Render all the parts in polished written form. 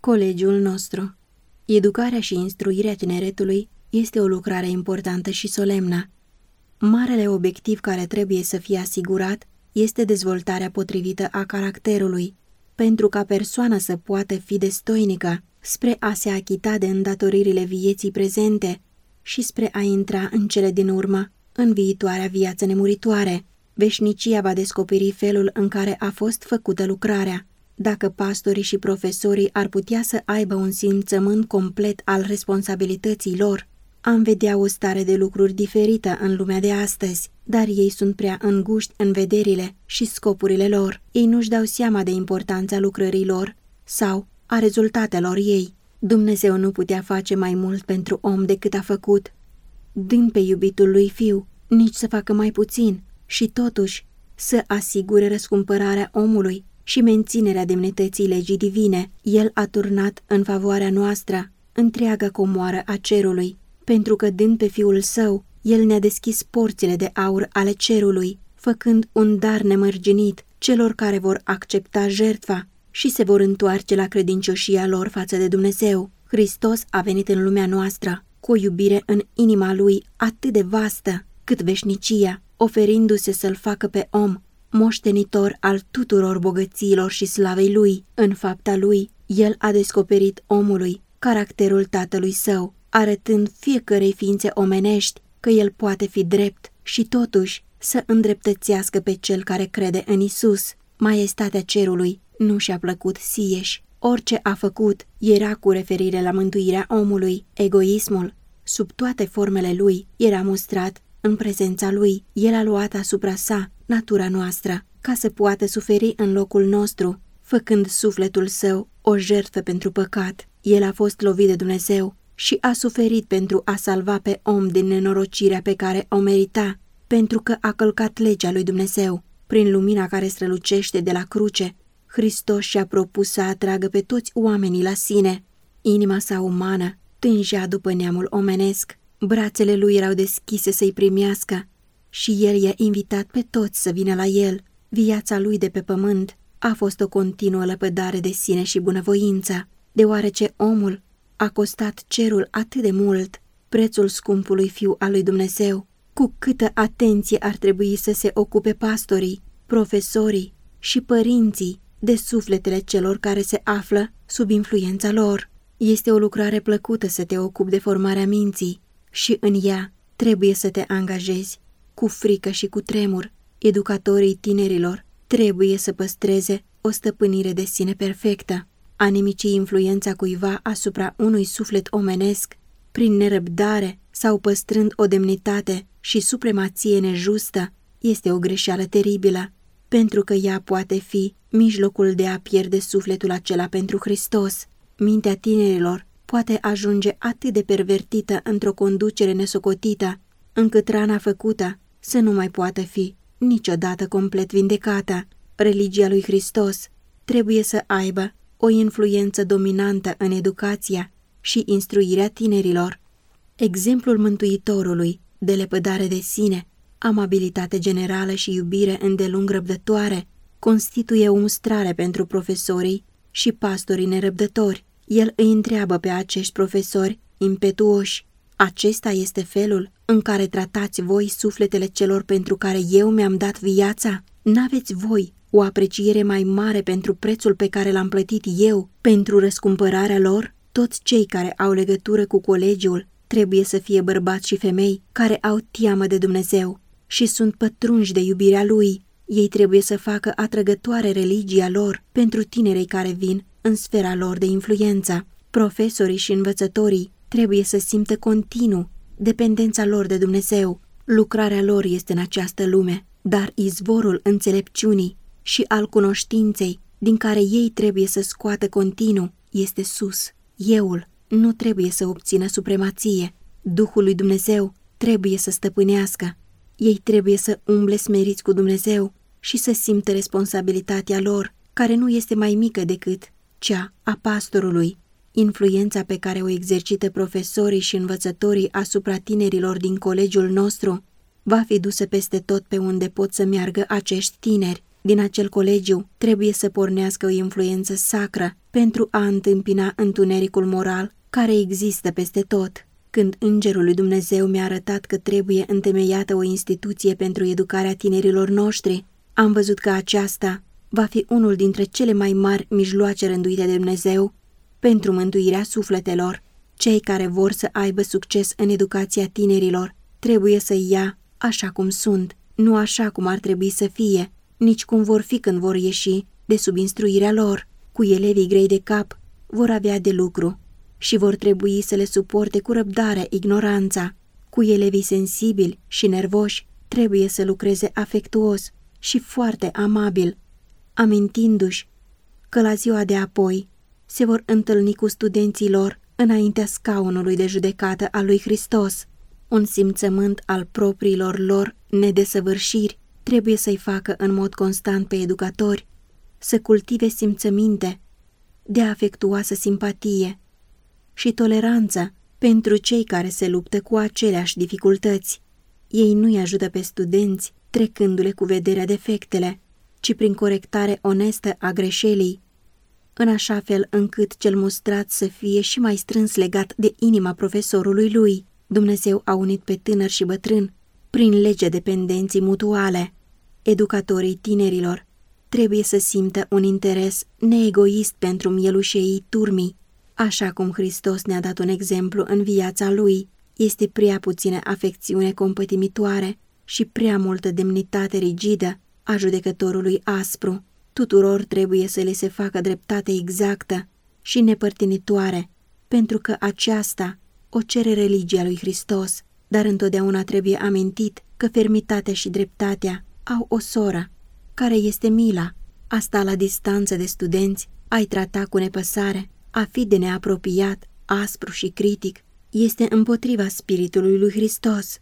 Colegiul nostru. Educarea și instruirea tineretului este o lucrare importantă și solemnă. Marele obiectiv care trebuie să fie asigurat este dezvoltarea potrivită a caracterului, pentru ca persoana să poată fi destoinică spre a se achita de îndatoririle vieții prezente și spre a intra în cele din urmă, în viitoarea viață nemuritoare. Veșnicia va descoperi felul în care a fost făcută lucrarea. Dacă pastorii și profesorii ar putea să aibă un simțământ complet al responsabilității lor, am vedea o stare de lucruri diferită în lumea de astăzi, dar ei sunt prea înguști în vederile și scopurile lor. Ei nu-și dau seama de importanța lucrării lor sau a rezultatelor ei. Dumnezeu nu putea face mai mult pentru om decât a făcut, dând pe iubitul lui Fiu, nici să facă mai puțin, și totuși să asigure răscumpărarea omului și menținerea demnității legii divine. El a turnat în favoarea noastră întreaga comoară a cerului, pentru că dând pe Fiul Său, El ne-a deschis porțile de aur ale cerului, făcând un dar nemărginit celor care vor accepta jertfa și se vor întoarce la credincioșia lor față de Dumnezeu. Hristos a venit în lumea noastră cu o iubire în inima Lui atât de vastă cât veșnicia, oferindu-se să-L facă pe om moștenitor al tuturor bogățiilor și slavei Lui. În fapta Lui, El a descoperit omului caracterul Tatălui Său, arătând fiecărei ființe omenești că El poate fi drept și totuși să îndreptățească pe cel care crede în Isus. Maestatea cerului nu și-a plăcut sieși. Orice a făcut era cu referire la mântuirea omului. Egoismul, sub toate formele lui, era mustrat în prezența lui. El a luat asupra sa natura noastră, ca să poată suferi în locul nostru, făcând sufletul său o jertfă pentru păcat. El a fost lovit de Dumnezeu și a suferit pentru a salva pe om din nenorocirea pe care o merita, pentru că a călcat legea lui Dumnezeu. Prin lumina care strălucește de la cruce, Hristos și-a propus să atragă pe toți oamenii la sine. Inima sa umană tângea după neamul omenesc, brațele lui erau deschise să-i primească și el i-a invitat pe toți să vină la el. Viața lui de pe pământ a fost o continuă lăpădare de sine și bunăvoință, deoarece omul a costat cerul atât de mult, prețul scumpului Fiu al lui Dumnezeu. Cu câtă atenție ar trebui să se ocupe pastorii, profesorii și părinții de sufletele celor care se află sub influența lor. Este o lucrare plăcută să te ocupi de formarea minții și în ea trebuie să te angajezi cu frică și cu tremur. Educatorii tinerilor trebuie să păstreze o stăpânire de sine perfectă. A nimici influența cuiva asupra unui suflet omenesc prin nerăbdare sau păstrând o demnitate și supremație nejustă este o greșeală teribilă, pentru că ea poate fi mijlocul de a pierde sufletul acela pentru Hristos. Mintea tinerilor poate ajunge atât de pervertită într-o conducere nesocotită, încât rana făcută să nu mai poată fi niciodată complet vindecată. Religia lui Hristos trebuie să aibă o influență dominantă în educația și instruirea tinerilor. Exemplul Mântuitorului de lepădare de sine, amabilitate generală și iubire îndelung răbdătoare constituie o mustrare pentru profesorii și pastorii nerăbdători. El îi întreabă pe acești profesori impetuoși: acesta este felul în care tratați voi sufletele celor pentru care eu mi-am dat viața? N-aveți voi o apreciere mai mare pentru prețul pe care l-am plătit eu pentru răscumpărarea lor? Toți cei care au legătură cu colegiul trebuie să fie bărbați și femei care au teamă de Dumnezeu și sunt pătrunși de iubirea Lui. Ei trebuie să facă atrăgătoare religia lor pentru tinerii care vin în sfera lor de influență. Profesorii și învățătorii trebuie să simtă continuu dependența lor de Dumnezeu. Lucrarea lor este în această lume, dar izvorul înțelepciunii și al cunoștinței din care ei trebuie să scoată continuu este sus. Euul nu trebuie să obțină supremație. Duhul lui Dumnezeu trebuie să stăpânească. Ei trebuie să umble smeriți cu Dumnezeu și să simtă responsabilitatea lor, care nu este mai mică decât cea a pastorului. Influența pe care o exercită profesorii și învățătorii asupra tinerilor din colegiul nostru va fi dusă peste tot pe unde pot să meargă acești tineri. din acel colegiu trebuie să pornească o influență sacră pentru a întâmpina întunericul moral care există peste tot. Când Îngerul lui Dumnezeu mi-a arătat că trebuie întemeiată o instituție pentru educarea tinerilor noștri, am văzut că aceasta va fi unul dintre cele mai mari mijloace rânduite de Dumnezeu pentru mântuirea sufletelor. Cei care vor să aibă succes în educația tinerilor trebuie să-i ia așa cum sunt, nu așa cum ar trebui să fie, nici cum vor fi când vor ieși de sub instruirea lor. Cu elevii grei de cap vor avea de lucru și vor trebui să le suporte cu răbdare ignoranța. Cu elevii sensibili și nervoși trebuie să lucreze afectuos și foarte amabil, amintindu-și că la ziua de apoi se vor întâlni cu studenții lor înaintea scaunului de judecată al lui Hristos. Un simțământ al propriilor lor nedesăvârșiri trebuie să-i facă în mod constant pe educatori să cultive simțăminte de afectuoasă simpatie și toleranță pentru cei care se luptă cu aceleași dificultăți. Ei nu-i ajută pe studenți trecându-le cu vederea defectele, ci prin corectare onestă a greșelii, în așa fel încât cel mustrat să fie și mai strâns legat de inima profesorului lui. Dumnezeu a unit pe tânăr și bătrân prin legea dependenții mutuale. Educatorii tinerilor trebuie să simtă un interes neegoist pentru mielușeii turmii. Așa cum Hristos ne-a dat un exemplu în viața lui, este prea puțină afecțiune compătimitoare și prea multă demnitate rigidă a judecătorului aspru. Tuturor trebuie să le se facă dreptate exactă și nepărtinitoare, pentru că aceasta o cere religia lui Hristos, dar întotdeauna trebuie amintit că fermitatea și dreptatea au o soră, care este mila. A sta la distanță de studenți, a-i trata cu nepăsare, a fi de neapropiat, aspru și critic, este împotriva spiritului lui Hristos.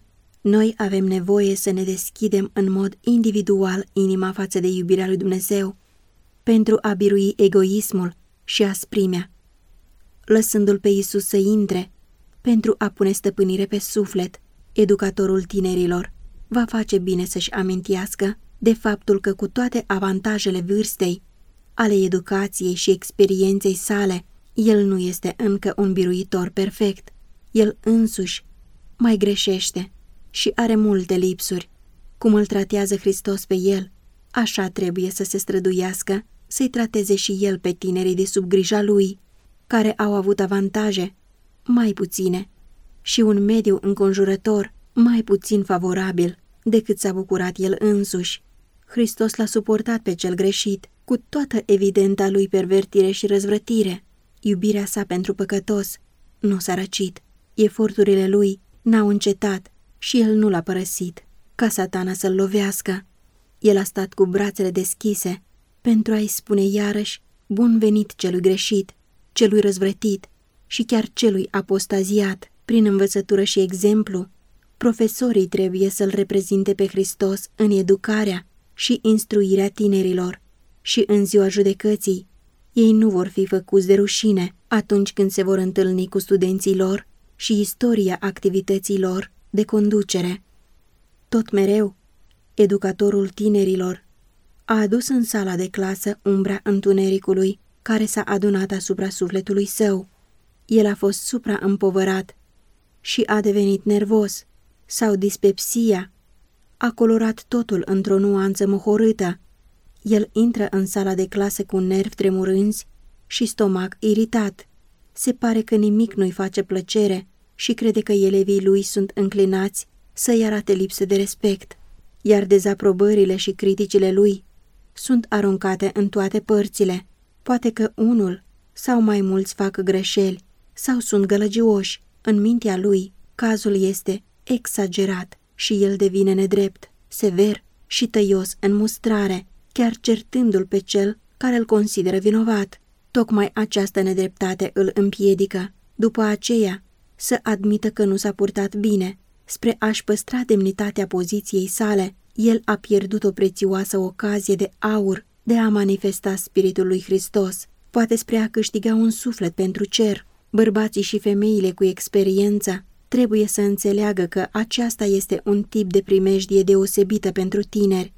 Noi avem nevoie să ne deschidem în mod individual inima față de iubirea lui Dumnezeu, pentru a birui egoismul și asprimea, lăsându-L pe Iisus să intre, pentru a pune stăpânire pe suflet. Educatorul tinerilor va face bine să-și amintească de faptul că cu toate avantajele vârstei, ale educației și experienței sale, el nu este încă un biruitor perfect. El însuși mai greșește și are multe lipsuri. Cum îl tratează Hristos pe el, așa trebuie să se străduiască să-i trateze și el pe tinerii de sub grija lui, care au avut avantaje mai puține și un mediu înconjurător mai puțin favorabil decât s-a bucurat el însuși. Hristos l-a suportat pe cel greșit, cu toată evidenta lui pervertire și răzvrătire. Iubirea sa pentru păcătos nu s-a răcit, eforturile lui n-au încetat și el nu l-a părăsit, ca Satana să-l lovească. El a stat cu brațele deschise pentru a-i spune iarăși bun venit celui greșit, celui răzvrătit și chiar celui apostaziat. Prin învățătură și exemplu, profesorii trebuie să-L reprezinte pe Hristos în educarea și instruirea tinerilor și în ziua judecății ei nu vor fi făcuți de rușine atunci când se vor întâlni cu studenții lor și istoria activității lor de conducere. Tot mereu, educatorul tinerilor a adus în sala de clasă umbra întunericului care s-a adunat asupra sufletului său. El a fost supraîmpovărat și a devenit nervos, sau dispepsia a colorat totul într-o nuanță mohorâtă. El intră în sala de clasă cu nervi tremurânzi și stomac iritat. Se pare că nimic nu-i face plăcere și crede că elevii lui sunt înclinați să-i arate lipsă de respect, iar dezaprobările și criticile lui sunt aruncate în toate părțile. Poate că unul sau mai mulți fac greșeli sau sunt gălăgioși. În mintea lui, cazul este exagerat și el devine nedrept, sever și tăios în mustrare, chiar certându-l pe cel care îl consideră vinovat. Tocmai această nedreptate îl împiedică, după aceea, să admită că nu s-a purtat bine. Spre a-și păstra demnitatea poziției sale, el a pierdut o prețioasă ocazie de aur de a manifesta spiritul lui Hristos, poate spre a câștiga un suflet pentru cer. Bărbații și femeile cu experiență trebuie să înțeleagă că aceasta este un tip de primejdie deosebită pentru tineri.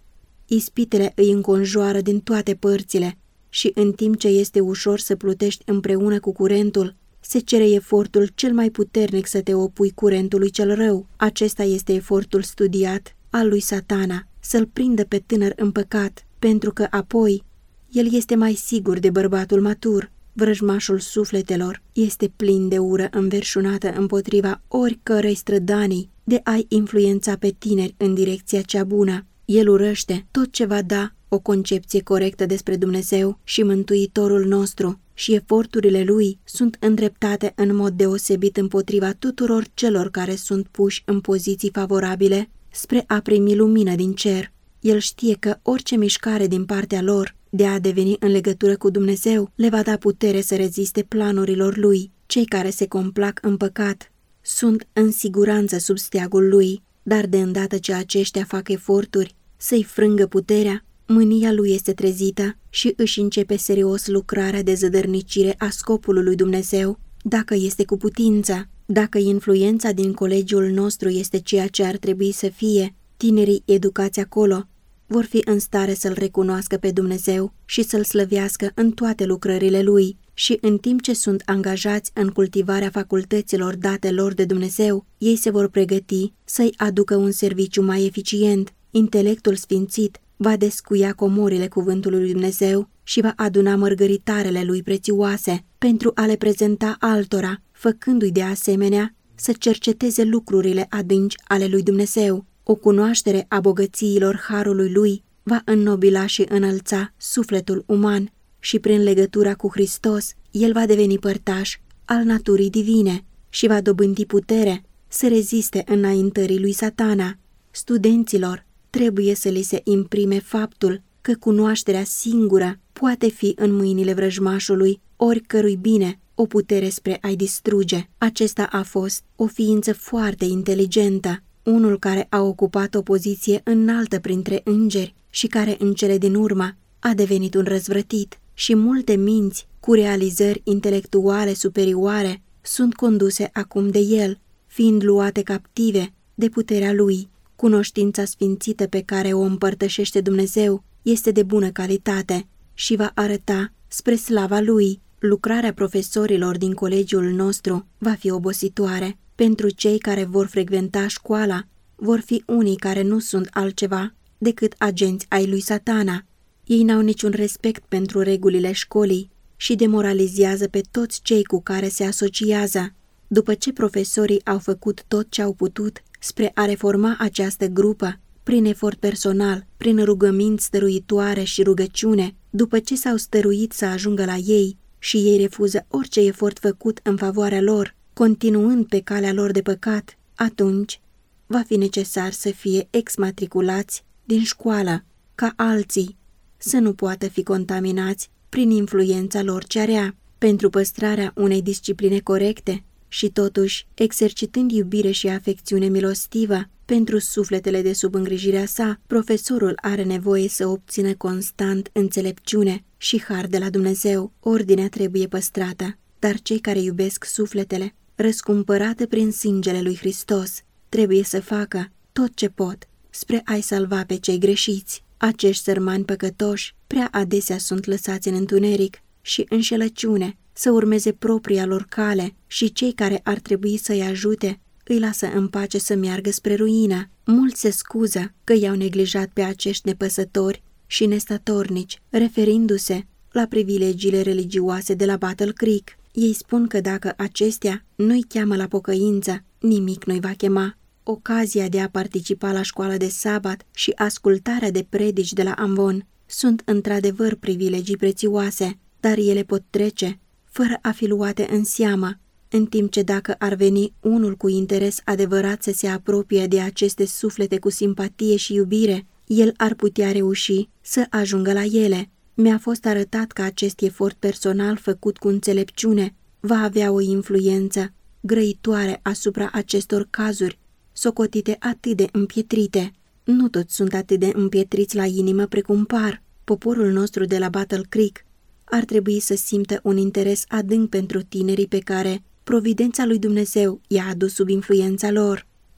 Ispitele îi înconjoară din toate părțile și în timp ce este ușor să plutești împreună cu curentul, se cere efortul cel mai puternic să te opui curentului cel rău. Acesta este efortul studiat al lui Satana, să-l prindă pe tânăr în păcat, pentru că apoi el este mai sigur de bărbatul matur. Vrăjmașul sufletelor este plin de ură înverșunată împotriva oricărei strădanii de a-i influența pe tineri în direcția cea bună. El urăște tot ce va da o concepție corectă despre Dumnezeu și Mântuitorul nostru și eforturile lui sunt îndreptate în mod deosebit împotriva tuturor celor care sunt puși în poziții favorabile spre a primi lumină din cer. El știe că orice mișcare din partea lor de a deveni în legătură cu Dumnezeu le va da putere să reziste planurilor lui. Cei care se complac în păcat sunt în siguranță sub steagul lui, dar de îndată ce aceștia fac eforturi să-i frângă puterea, mânia lui este trezită și își începe serios lucrarea de zădărnicire a scopului lui Dumnezeu, dacă este cu putință. Dacă influența din colegiul nostru este ceea ce ar trebui să fie, tinerii educați acolo vor fi în stare să-L recunoască pe Dumnezeu și să-L slăvească în toate lucrările Lui și în timp ce sunt angajați în cultivarea facultăților date lor de Dumnezeu, ei se vor pregăti să-i aducă un serviciu mai eficient. Intelectul sfințit va descuia comorile cuvântului lui Dumnezeu și va aduna mărgăritarele lui prețioase pentru a le prezenta altora, făcându-i de asemenea să cerceteze lucrurile adânci ale lui Dumnezeu. O cunoaștere a bogățiilor harului lui va înnobila și înălța sufletul uman și prin legătura cu Hristos el va deveni părtaș al naturii divine și va dobândi putere să reziste înaintării lui Satana. Studenților trebuie să li se imprime faptul că cunoașterea singură poate fi în mâinile vrăjmașului oricărui bine o putere spre a-i distruge. Acesta a fost o ființă foarte inteligentă, unul care a ocupat o poziție înaltă printre îngeri și care în cele din urmă a devenit un răzvrătit, și multe minți cu realizări intelectuale superioare sunt conduse acum de el, fiind luate captive de puterea lui. Cunoștința sfințită pe care o împărtășește Dumnezeu este de bună calitate și va arăta spre slava lui. Lucrarea profesorilor din colegiul nostru va fi obositoare. Pentru cei care vor frecventa școala, vor fi unii care nu sunt altceva decât agenți ai lui Satana. Ei n-au niciun respect pentru regulile școlii și demoralizează pe toți cei cu care se asociază. După ce profesorii au făcut tot ce au putut spre a reforma această grupă, prin efort personal, prin rugăminți stăruitoare și rugăciune, după ce s-au stăruit să ajungă la ei și ei refuză orice efort făcut în favoarea lor, continuând pe calea lor de păcat, atunci va fi necesar să fie exmatriculați din școală, ca alții să nu poată fi contaminați prin influența lor cea rea. Pentru păstrarea unei discipline corecte și totuși exercitând iubire și afecțiune milostivă pentru sufletele de sub îngrijirea sa, profesorul are nevoie să obțină constant înțelepciune și har de la Dumnezeu. Ordinea trebuie păstrată, dar cei care iubesc sufletele, răscumpărate prin sângele lui Hristos, trebuie să facă tot ce pot spre a-i salva pe cei greșiți. Acești sărmani păcătoși prea adesea sunt lăsați în întuneric și înșelăciune să urmeze propria lor cale și cei care ar trebui să-i ajute îi lasă în pace să meargă spre ruină. Mulți se scuză că i-au neglijat pe acești nepăsători și nestatornici, referindu-se la privilegiile religioase de la Battle Creek. Ei spun că dacă acestea nu-i cheamă la pocăință, nimic nu-i va chema. Ocazia de a participa la școala de sabat și ascultarea de predici de la Amvon sunt într-adevăr privilegii prețioase, dar ele pot trece fără a fi luate în seamă, în timp ce dacă ar veni unul cu interes adevărat să se apropie de aceste suflete cu simpatie și iubire, el ar putea reuși să ajungă la ele. Mi-a fost arătat că acest efort personal făcut cu înțelepciune va avea o influență grăitoare asupra acestor cazuri, socotite atât de împietrite. Nu toți sunt atât de împietriți la inimă precum par. Poporul nostru de la Battle Creek ar trebui să simtă un interes adânc pentru tinerii pe care providența lui Dumnezeu i-a adus sub influența lor.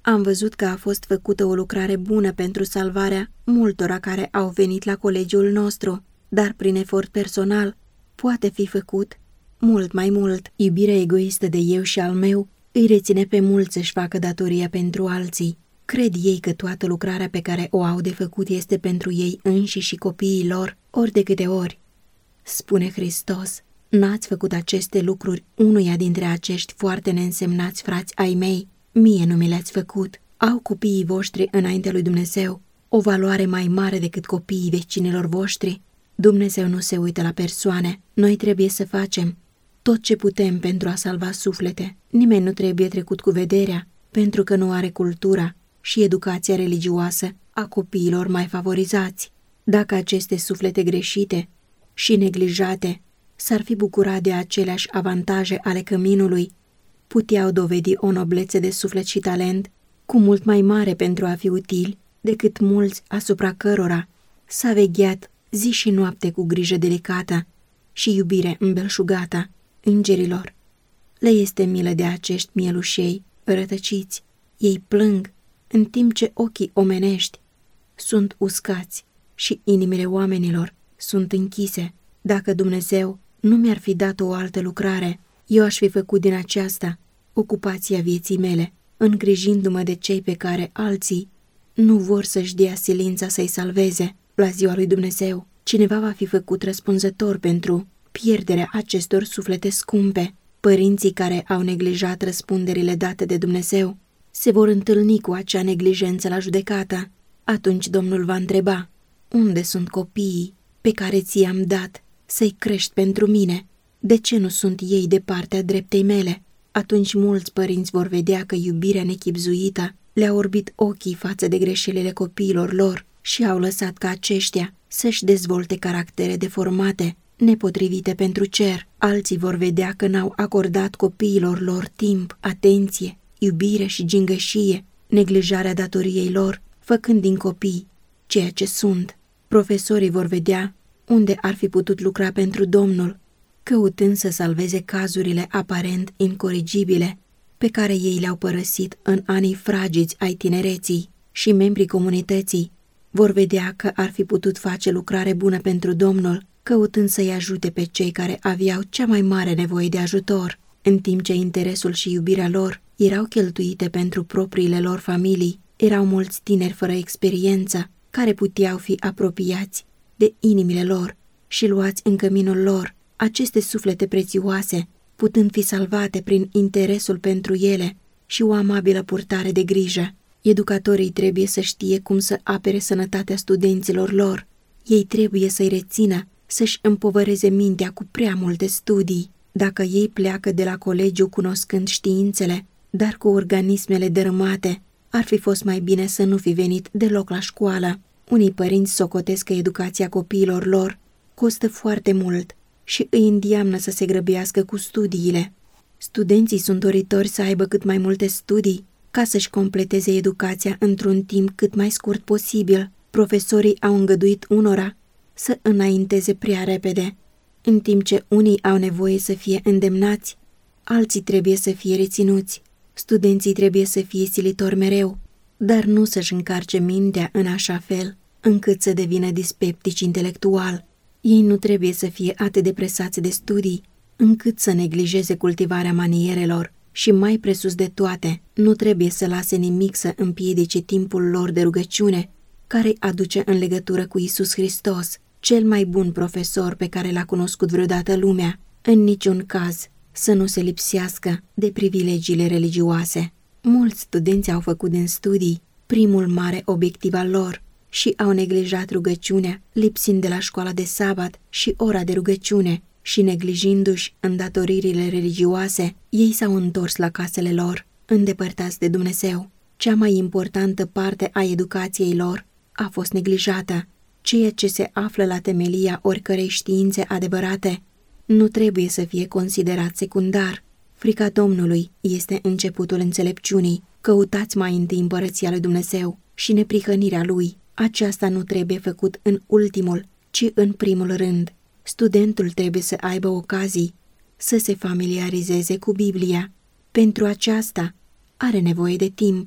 Am văzut că a fost făcută o lucrare bună pentru salvarea multora care au venit la colegiul nostru, dar prin efort personal poate fi făcut mult mai mult. Iubirea egoistă de eu și al meu îi reține pe mulți să-și facă datoria pentru alții. Cred ei că toată lucrarea pe care o au de făcut este pentru ei înșiși și copiii lor, ori de câte ori. Spune Hristos, n-ați făcut aceste lucruri unuia dintre acești foarte neînsemnați frați ai mei, mie nu mi le-ați făcut. Au copiii voștri înaintea lui Dumnezeu o valoare mai mare decât copiii vecinilor voștri? Dumnezeu nu se uită la persoane, noi trebuie să facem tot ce putem pentru a salva suflete. Nimeni nu trebuie trecut cu vederea, pentru că nu are cultura și educația religioasă a copiilor mai favorizați. Dacă aceste suflete greșite și neglijate s-ar fi bucurat de aceleași avantaje ale căminului, puteau dovedi o noblețe de suflet și talent cu mult mai mare pentru a fi utili decât mulți asupra cărora s-a vegheat zi și noapte cu grijă delicată și iubire îmbelșugată. Îngerilor, le este milă de acești mielușei rătăciți. Ei plâng în timp ce ochii omenești sunt uscați și inimile oamenilor sunt închise. Dacă Dumnezeu nu mi-ar fi dat o altă lucrare, eu aș fi făcut din aceasta ocupația vieții mele, îngrijindu-mă de cei pe care alții nu vor să-și dea silința să-i salveze. La ziua lui Dumnezeu, cineva va fi făcut răspunzător pentru pierderea acestor suflete scumpe. Părinții care au neglijat răspunderile date de Dumnezeu se vor întâlni cu acea neglijență la judecată. Atunci Domnul va întreba, unde sunt copiii pe care ți-am dat să-i crești pentru mine? De ce nu sunt ei de partea dreptei mele? Atunci mulți părinți vor vedea că iubirea nechibzuită le-a orbit ochii față de greșelile copiilor lor și au lăsat ca aceștia să-și dezvolte caractere deformate, nepotrivite pentru cer. Alții vor vedea că n-au acordat copiilor lor timp, atenție, iubire și gingășie, neglijarea datoriei lor, făcând din copii ceea ce sunt. Profesorii vor vedea unde ar fi putut lucra pentru Domnul, căutând să salveze cazurile aparent incorigibile pe care ei le-au părăsit în anii fragiți ai tinereții, și membrii comunității vor vedea că ar fi putut face lucrare bună pentru Domnul, căutând să-i ajute pe cei care aveau cea mai mare nevoie de ajutor, în timp ce interesul și iubirea lor erau cheltuite pentru propriile lor familii. Erau mulți tineri fără experiență, care puteau fi apropiați de inimile lor și luați în căminul lor. Aceste suflete prețioase, putând fi salvate prin interesul pentru ele și o amabilă purtare de grijă. Educatorii trebuie să știe cum să apere sănătatea studenților lor. Ei trebuie să-i rețină, să-și împovăreze mintea cu prea multe studii. Dacă ei pleacă de la colegiu cunoscând științele, dar cu organismele dărâmate, ar fi fost mai bine să nu fi venit deloc la școală. Unii părinți socotesc că educația copiilor lor costă foarte mult și îi îndeamnă să se grăbească cu studiile. Studenții sunt doritori să aibă cât mai multe studii ca să-și completeze educația într-un timp cât mai scurt posibil. Profesorii au îngăduit unora să înainteze prea repede. În timp ce unii au nevoie să fie îndemnați, alții trebuie să fie reținuți. Studenții trebuie să fie silitori mereu, dar nu să-și încarce mintea în așa fel încât să devină dispeptici intelectual. Ei nu trebuie să fie atât de presați de studii încât să neglijeze cultivarea manierelor și, mai presus de toate, nu trebuie să lase nimic să împiedice timpul lor de rugăciune, care îi aduce în legătură cu Iisus Hristos, cel mai bun profesor pe care l-a cunoscut vreodată lumea. În niciun caz să nu se lipsească de privilegiile religioase. Mulți studenți au făcut din studii primul mare obiectiv al lor și au neglijat rugăciunea, lipsind de la școala de sabat și ora de rugăciune, și neglijindu-și îndatoririle religioase, ei s-au întors la casele lor, îndepărtați de Dumnezeu. Cea mai importantă parte a educației lor a fost neglijată. Ceea ce se află la temelia oricărei științe adevărate nu trebuie să fie considerat secundar. Frica Domnului este începutul înțelepciunii. Căutați mai întâi împărăția lui Dumnezeu și neprihănirea Lui. Aceasta nu trebuie făcut în ultimul, ci în primul rând. Studentul trebuie să aibă ocazii să se familiarizeze cu Biblia. Pentru aceasta are nevoie de timp.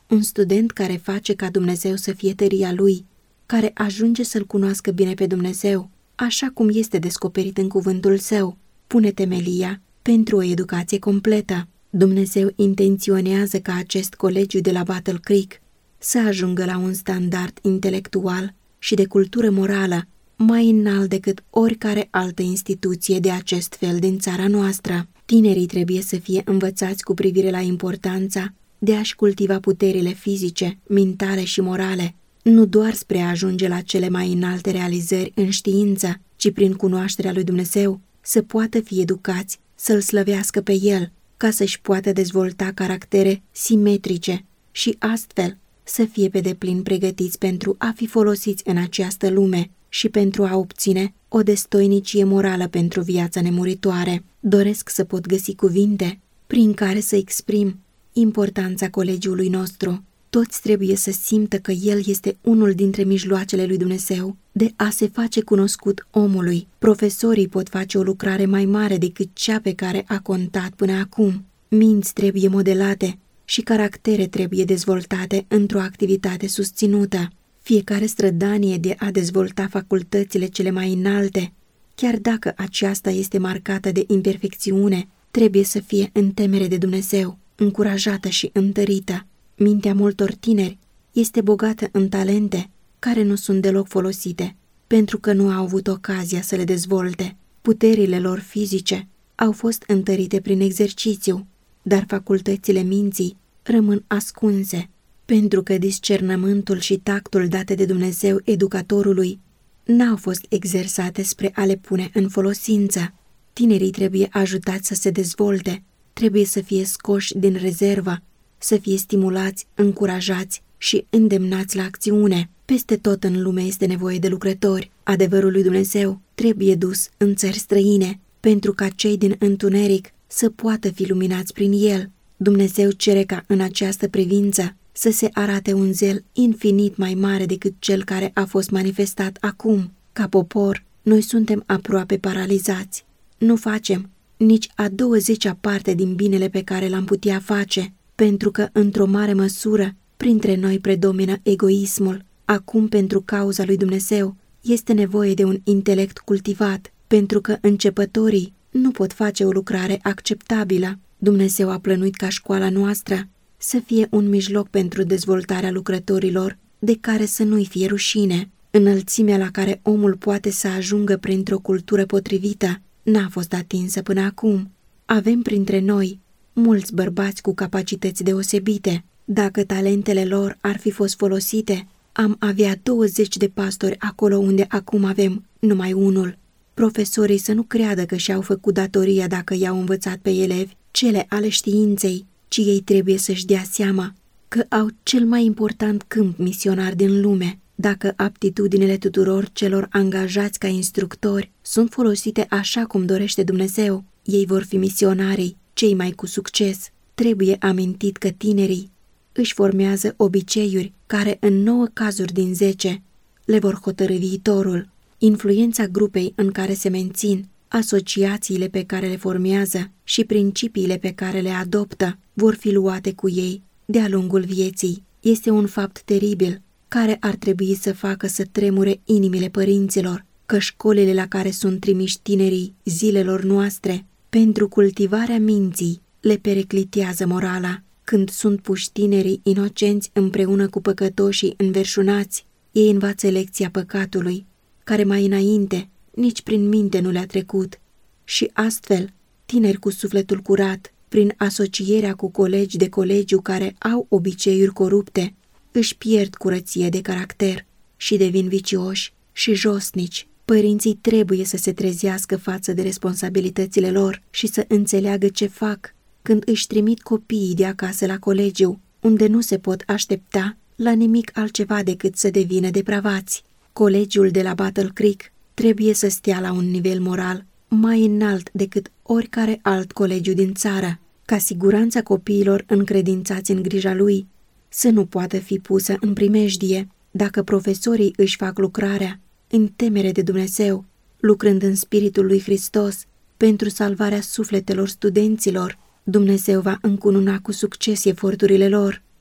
Un student care face ca Dumnezeu să fie tăria lui, care ajunge să-L cunoască bine pe Dumnezeu, așa cum este descoperit în cuvântul Său, pune temelia pentru o educație completă. Dumnezeu intenționează ca acest colegiu de la Battle Creek să ajungă la un standard intelectual și de cultură morală mai înalt decât oricare altă instituție de acest fel din țara noastră. Tinerii trebuie să fie învățați cu privire la importanța de a-și cultiva puterile fizice, mentale și morale, nu doar spre a ajunge la cele mai înalte realizări în știință, ci prin cunoașterea lui Dumnezeu să poată fi educați să-L slăvească pe El, ca să-și poată dezvolta caractere simetrice și astfel să fie pe deplin pregătiți pentru a fi folosiți în această lume și pentru a obține o destoinicie morală pentru viața nemuritoare. Doresc să pot găsi cuvinte prin care să exprim importanța colegiului nostru. Toți trebuie să simtă că el este unul dintre mijloacele lui Dumnezeu de a se face cunoscut omului. Profesorii pot face o lucrare mai mare decât cea pe care a contat până acum. Minți trebuie modelate și caractere trebuie dezvoltate într-o activitate susținută. Fiecare strădanie de a dezvolta facultățile cele mai înalte, chiar dacă aceasta este marcată de imperfecțiune, trebuie să fie în temere de Dumnezeu, încurajată și întărită. Mintea multor tineri este bogată în talente care nu sunt deloc folosite, pentru că nu au avut ocazia să le dezvolte. Puterile lor fizice au fost întărite prin exercițiu, dar facultățile minții rămân ascunse, pentru că discernământul și tactul date de Dumnezeu educatorului n-au fost exersate spre a le pune în folosință. Tinerii trebuie ajutați să se dezvolte, trebuie să fie scoși din rezervă, să fie stimulați, încurajați și îndemnați la acțiune. Peste tot în lume este nevoie de lucrători. Adevărul lui Dumnezeu trebuie dus în țări străine, pentru ca cei din întuneric să poată fi luminați prin el. Dumnezeu cere ca în această privință să se arate un zel infinit mai mare decât cel care a fost manifestat acum. Ca popor, noi suntem aproape paralizați. Nu facem nici a 20-a parte din binele pe care l-am putea face, pentru că, într-o mare măsură, printre noi predomină egoismul. Acum, pentru cauza lui Dumnezeu, este nevoie de un intelect cultivat, pentru că începătorii nu pot face o lucrare acceptabilă. Dumnezeu a plănuit ca școala noastră să fie un mijloc pentru dezvoltarea lucrătorilor de care să nu-i fie rușine. Înălțimea la care omul poate să ajungă printr-o cultură potrivită n-a fost atinsă până acum. Avem printre noi mulți bărbați cu capacități deosebite. Dacă talentele lor ar fi fost folosite, am avea 20 de pastori acolo unde acum avem numai unul. Profesorii să nu creadă că și-au făcut datoria dacă i-au învățat pe elevi cele ale științei, ci ei trebuie să-și dea seama că au cel mai important câmp misionar din lume. Dacă aptitudinile tuturor celor angajați ca instructori sunt folosite așa cum dorește Dumnezeu, ei vor fi misionarii cei mai cu succes. Trebuie amintit că tinerii își formează obiceiuri care în 9 cazuri din 10 le vor hotărî viitorul. Influența grupei în care se mențin, asociațiile pe care le formează și principiile pe care le adoptă vor fi luate cu ei de-a lungul vieții. Este un fapt teribil care ar trebui să facă să tremure inimile părinților, că școlile la care sunt trimiși tinerii zilelor noastre pentru cultivarea minții le periclitează morala. Când sunt puși tinerii inocenți împreună cu păcătoșii înverșunați, ei învață lecția păcatului, care mai înainte nici prin minte nu le-a trecut, și astfel, tineri cu sufletul curat, prin asocierea cu colegi de colegiu care au obiceiuri corupte, își pierd curăție de caracter și devin vicioși și josnici. Părinții trebuie să se trezească față de responsabilitățile lor și să înțeleagă ce fac când își trimit copiii de acasă la colegiu, unde nu se pot aștepta la nimic altceva decât să devină depravați. Colegiul de la Battle Creek trebuie să stea la un nivel moral mai înalt decât oricare alt colegiu din țară, ca siguranța copiilor încredințați în grija lui să nu poată fi pusă în primejdie. Dacă profesorii își fac lucrarea în temere de Dumnezeu, lucrând în spiritul lui Hristos pentru salvarea sufletelor studenților, Dumnezeu va încununa cu succes eforturile lor.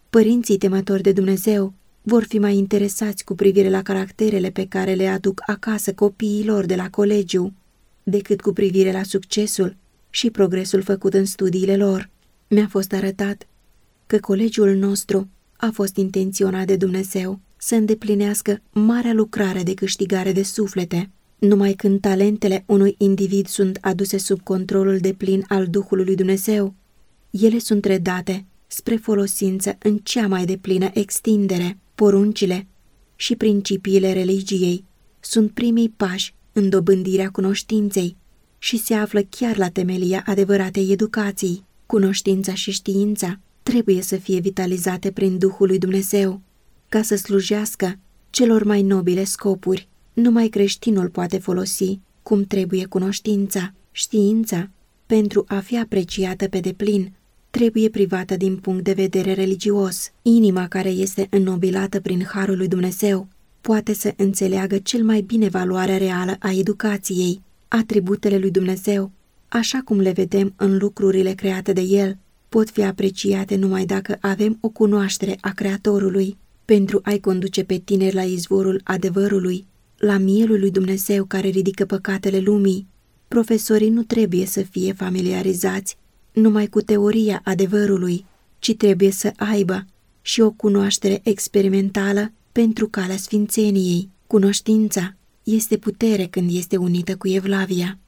Părinții temători de Dumnezeu vor fi mai interesați cu privire la caracterele pe care le aduc acasă copiilor de la colegiu, decât cu privire la succesul și progresul făcut în studiile lor. Mi-a fost arătat că colegiul nostru a fost intenționat de Dumnezeu să îndeplinească marea lucrare de câștigare de suflete. Numai când talentele unui individ sunt aduse sub controlul deplin al Duhului lui Dumnezeu, ele sunt redate spre folosință în cea mai deplină extindere. Poruncile și principiile religiei sunt primii pași în dobândirea cunoștinței și se află chiar la temelia adevăratei educații. Cunoștința și știința trebuie să fie vitalizate prin Duhul lui Dumnezeu, ca să slujească celor mai nobile scopuri. Numai creștinul poate folosi cum trebuie cunoștința. Știința, pentru a fi apreciată pe deplin, trebuie privată din punct de vedere religios. Inima care este înnobilată prin harul lui Dumnezeu poate să înțeleagă cel mai bine valoarea reală a educației. Atributele lui Dumnezeu, așa cum le vedem în lucrurile create de El, pot fi apreciate numai dacă avem o cunoaștere a Creatorului. Pentru a-i conduce pe tineri la izvorul adevărului, la mielul lui Dumnezeu care ridică păcatele lumii, profesorii nu trebuie să fie familiarizați numai cu teoria adevărului, ci trebuie să aibă și o cunoaștere experimentală pentru calea sfințeniei. Cunoștința este putere când este unită cu evlavia.